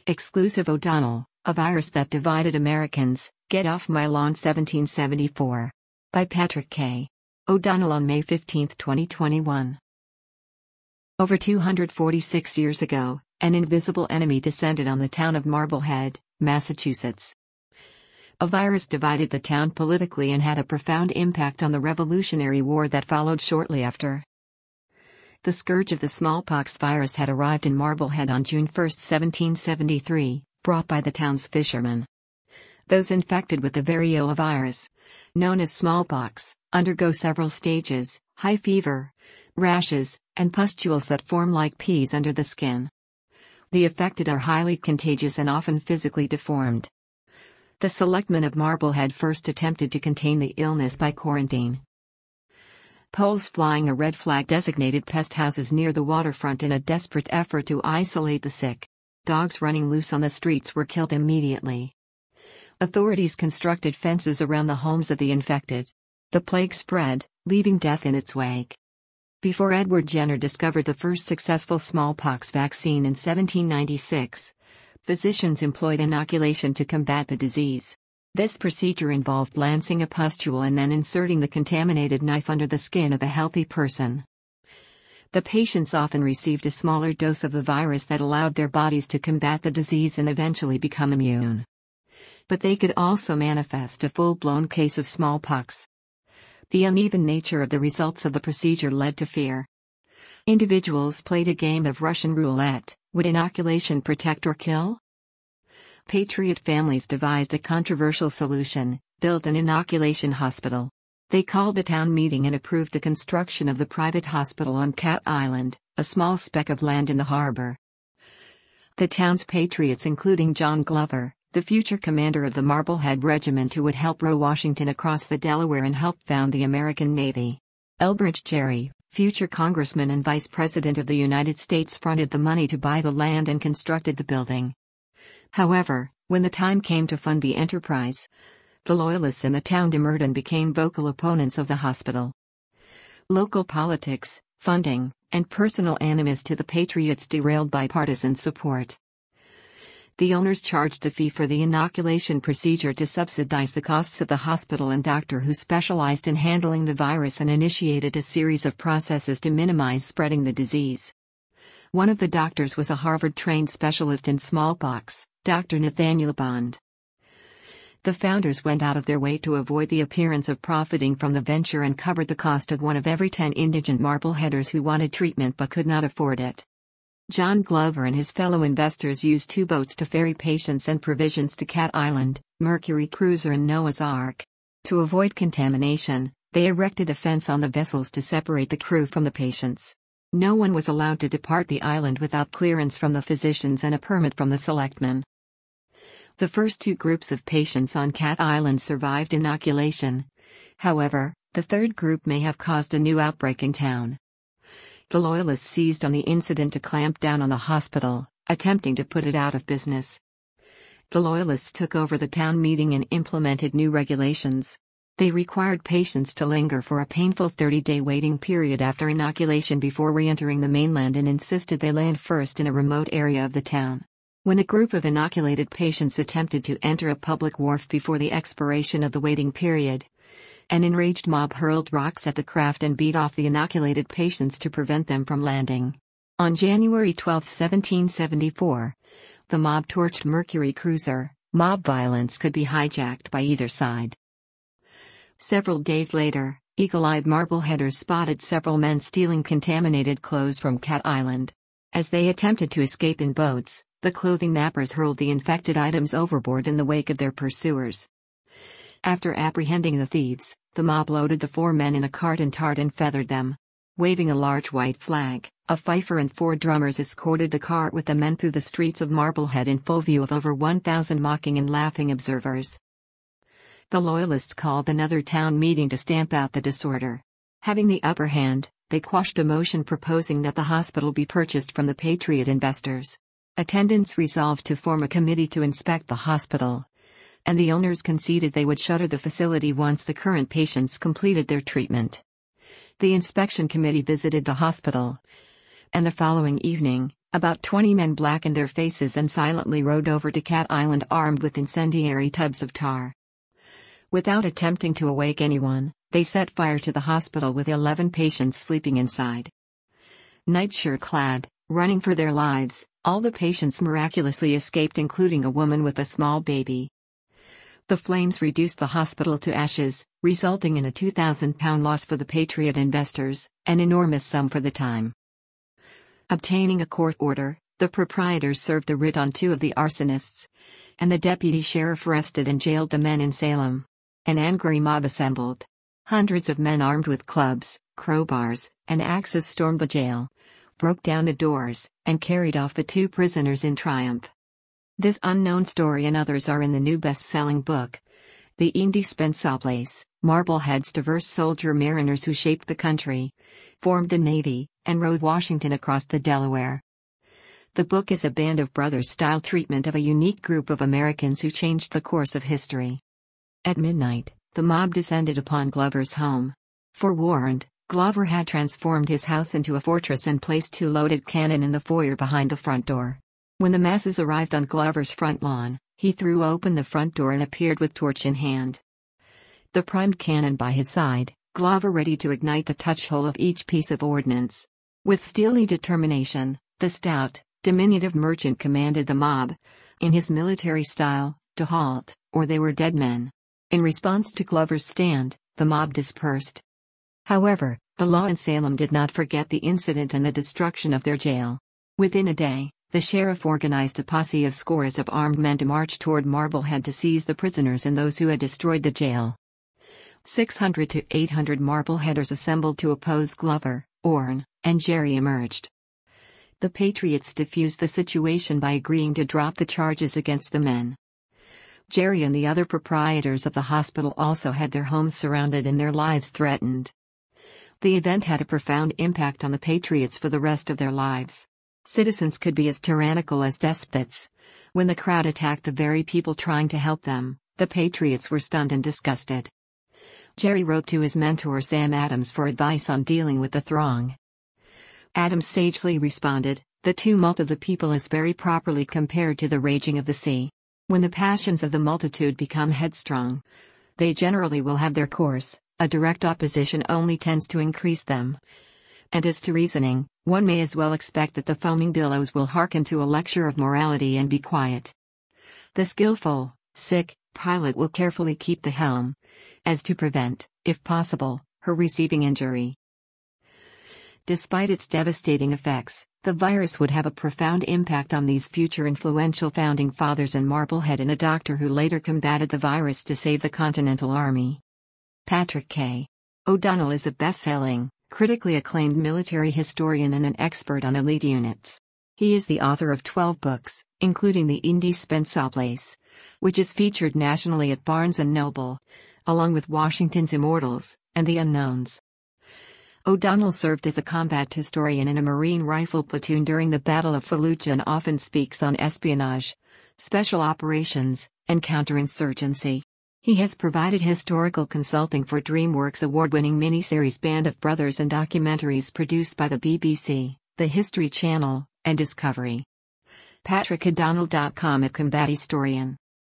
Exclusive O'Donnell, A Virus That Divided Americans, Get Off My Lawn 1774. By Patrick K. O'Donnell on May 15, 2021. Over 246 years ago, an invisible enemy descended on the town of Marblehead, Massachusetts. A virus divided the town politically and had a profound impact on the Revolutionary War that followed shortly after. The scourge of the smallpox virus had arrived in Marblehead on June 1, 1773, brought by the town's fishermen. Those infected with the varioa virus, known as smallpox, undergo several stages: high fever, rashes, and pustules that form like peas under the skin. The affected are highly contagious and often physically deformed. The selectmen of Marblehead first attempted to contain the illness by quarantine. Poles flying a red flag designated pest houses near the waterfront in a desperate effort to isolate the sick. Dogs running loose on the streets were killed immediately. Authorities constructed fences around the homes of the infected. The plague spread, leaving death in its wake. Before Edward Jenner discovered the first successful smallpox vaccine in 1796, physicians employed inoculation to combat the disease. This procedure involved lancing a pustule and then inserting the contaminated knife under the skin of a healthy person. The patients often received a smaller dose of the virus that allowed their bodies to combat the disease and eventually become immune. But they could also manifest a full-blown case of smallpox. The uneven nature of the results of the procedure led to fear. Individuals played a game of Russian roulette: would inoculation protect or kill? Patriot families devised a controversial solution: built an inoculation hospital. They called a town meeting and approved the construction of the private hospital on Cat Island, a small speck of land in the harbor. The town's patriots, including John Glover, the future commander of the Marblehead Regiment who would help row Washington across the Delaware and help found the American Navy. Elbridge Gerry, future congressman and vice president of the United States, fronted the money to buy the land and constructed the building. However, when the time came to fund the enterprise, the Loyalists in the town demurred and became vocal opponents of the hospital. Local politics, funding, and personal animus to the Patriots derailed bipartisan support. The owners charged a fee for the inoculation procedure to subsidize the costs of the hospital and doctor who specialized in handling the virus and initiated a series of processes to minimize spreading the disease. One of the doctors was a Harvard-trained specialist in smallpox, Dr. Nathaniel Bond. The founders went out of their way to avoid the appearance of profiting from the venture and covered the cost of one of every 10 indigent Marbleheaders who wanted treatment but could not afford it. John Glover and his fellow investors used 2 boats to ferry patients and provisions to Cat Island, Mercury Cruiser and Noah's Ark. To avoid contamination, they erected a fence on the vessels to separate the crew from the patients. No one was allowed to depart the island without clearance from the physicians and a permit from the selectmen. The first 2 groups of patients on Cat Island survived inoculation. However, the third group may have caused a new outbreak in town. The Loyalists seized on the incident to clamp down on the hospital, attempting to put it out of business. The Loyalists took over the town meeting and implemented new regulations. They required patients to linger for a painful 30-day waiting period after inoculation before re-entering the mainland and insisted they land first in a remote area of the town. When a group of inoculated patients attempted to enter a public wharf before the expiration of the waiting period, an enraged mob hurled rocks at the craft and beat off the inoculated patients to prevent them from landing. On January 12, 1774, the mob torched Mercury Cruiser. Mob violence could be hijacked by either side. Several days later, eagle-eyed Marbleheaders spotted several men stealing contaminated clothes from Cat Island. As they attempted to escape in boats, the clothing nappers hurled the infected items overboard in the wake of their pursuers. After apprehending the thieves, the mob loaded the 4 men in a cart and tarred and feathered them. Waving a large white flag, a fifer and 4 drummers escorted the cart with the men through the streets of Marblehead in full view of over 1,000 mocking and laughing observers. The Loyalists called another town meeting to stamp out the disorder. Having the upper hand, they quashed a motion proposing that the hospital be purchased from the Patriot investors. Attendants resolved to form a committee to inspect the hospital, and the owners conceded they would shutter the facility once the current patients completed their treatment. The inspection committee visited the hospital, and the following evening, About 20 men blackened their faces and silently rowed over to Cat Island armed with incendiary tubs of tar. Without attempting to awake anyone, they set fire to the hospital with 11 patients sleeping inside. Nightshirt clad, running for their lives, all the patients miraculously escaped, including a woman with a small baby. The flames reduced the hospital to ashes, resulting in a £2,000 loss for the Patriot investors, an enormous sum for the time. Obtaining a court order, the proprietors served a writ on 2 of the arsonists, and the deputy sheriff arrested and jailed the men in Salem. An angry mob assembled. Hundreds of men armed with clubs, crowbars, and axes stormed the jail, broke down the doors, and carried off the 2 prisoners in triumph. This unknown story and others are in the new best-selling book, The Indispensables, Marblehead's diverse soldier mariners who shaped the country, formed the Navy, and rode Washington across the Delaware. The book is a Band of Brothers-style treatment of a unique group of Americans who changed the course of history. At midnight, the mob descended upon Glover's home. Forewarned, Glover had transformed his house into a fortress and placed 2 loaded cannon in the foyer behind the front door. When the masses arrived on Glover's front lawn, he threw open the front door and appeared with torch in hand. The primed cannon by his side, Glover ready to ignite the touch-hole of each piece of ordnance. With steely determination, the stout, diminutive merchant commanded the mob, in his military style, to halt, or they were dead men. In response to Glover's stand, the mob dispersed. However, the law in Salem did not forget the incident and the destruction of their jail. Within a day, the sheriff organized a posse of scores of armed men to march toward Marblehead to seize the prisoners and those who had destroyed the jail. 600 to 800 Marbleheaders assembled to oppose Glover, Orne, and Jerry emerged. The Patriots diffused the situation by agreeing to drop the charges against the men. Jerry and the other proprietors of the hospital also had their homes surrounded and their lives threatened. The event had a profound impact on the Patriots for the rest of their lives. Citizens could be as tyrannical as despots. When the crowd attacked the very people trying to help them, the Patriots were stunned and disgusted. Jerry wrote to his mentor Sam Adams for advice on dealing with the throng. Adams sagely responded, "The tumult of the people is very properly compared to the raging of the sea. When the passions of the multitude become headstrong, they generally will have their course, a direct opposition only tends to increase them. And as to reasoning, one may as well expect that the foaming billows will hearken to a lecture of morality and be quiet. The skillful, pilot will carefully keep the helm, as to prevent, if possible, her receiving injury." Despite its devastating effects, the virus would have a profound impact on these future influential founding fathers and Marblehead and a doctor who later combated the virus to save the Continental Army. Patrick K. O'Donnell is a best-selling, critically acclaimed military historian and an expert on elite units. He is the author of 12 books, including The Indispensables, which is featured nationally at Barnes & Noble, along with Washington's Immortals, and The Unknowns. O'Donnell served as a combat historian in a Marine rifle platoon during the Battle of Fallujah and often speaks on espionage, special operations, and counterinsurgency. He has provided historical consulting for DreamWorks award-winning miniseries Band of Brothers and documentaries produced by the BBC, the History Channel, and Discovery. PatrickO'Donnell.com @CombatHistorian